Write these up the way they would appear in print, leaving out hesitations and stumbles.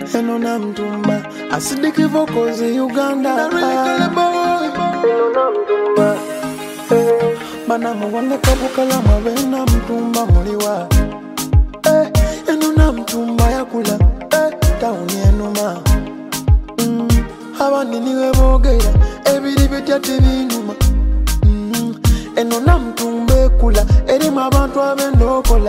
eno namtumba acidic vocals Uganda boy eno namtumba bana mugonde kabukala mabena mtumba muliwa eno namtumba yakula tauni enuma abandi niwe bogera ebiri bitya tibinuma eno namtumba ekula erimu abantu abendokola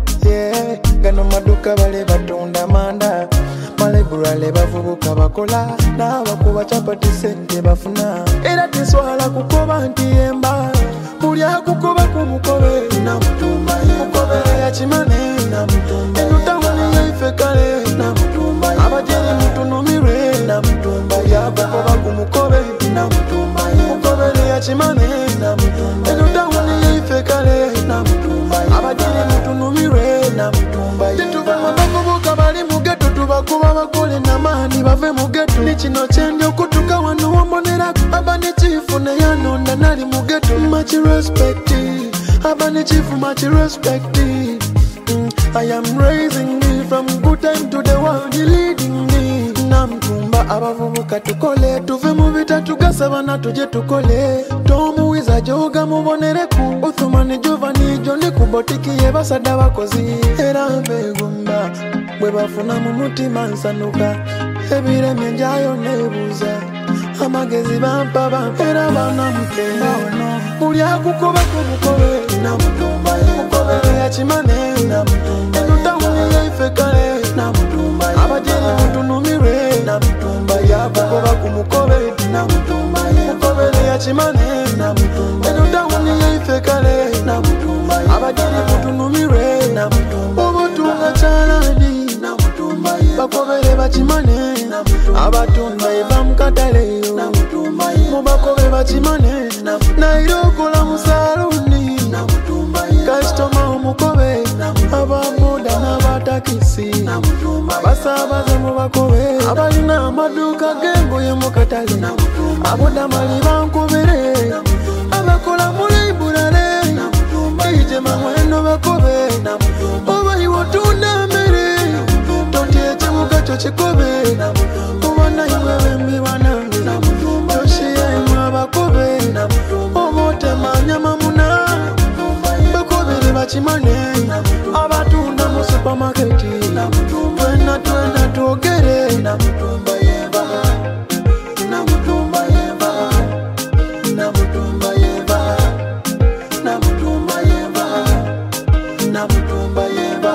gano maduka bale batunda manda maleburale bavubuka bakola n'abakuba chapati sente bafuna era tiswala kukoba nti emba buli akukoba ku mukobe namutumba mukobe ya kimane namutumba enutawani yaife kale namutumba abajeri mutunumirwe namutumba yakukoba ku mukobe namutumba mukobe ya kimane namutumba enutawani yaife kale namutumba abajeri mutunumirwe namutumba tituva mabakubuka bali mugeto tubakuba bakole namani bave mugeto nikino kyendyo okutuka wano wambonera abane chifu neyanonda nali mugeto much respect abane chifu much respect I am raising me from good time to the world leading me namtumba abavubuka tukole tuve mu bita tugasabana tuje tukole tomuwiza joga mubonereku Uthumani Jovani Joni kubotiki yebasada bakozi era begumba bwe bafuna mu mutima nsanuka ebiremye njayo nebuza amagezi bampa bampera banamutemba buli akukoba ku mukobe namutumba mukobe ya kimane namutumba enutawuni yaife kale namutumba abajeri mutunumirwe namutumba yakukoba ku mukobe namutumba mukobe ya kimane namutumba enutawuni yaife kale namutumba abajeri mutunumirwe namutumba obutunga chalani namutumba bakobere bakimane abatunda eva mukatale mubakobe bakimane nairokola musaluni kasitoma omukobe ababoda n'abatakisi abasabaze mubakobe abalina amaduuka g'engoye mukatale aboda mali bankobere abakola mu liburale ijema mweno bakobe obayiwo tunda mmere totye ekibuga kyo kikobe kubona iwe bembi banange toshiyemu abakobe obotemanya mamuna bakobere bakimane abatunda mu supermarketi twena twogere namutumba yeba namutumba yeba namutumba yeba namutumba yeba namutumba yeba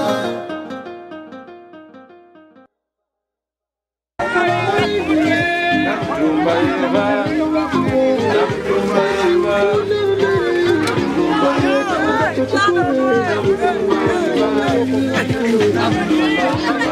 I'm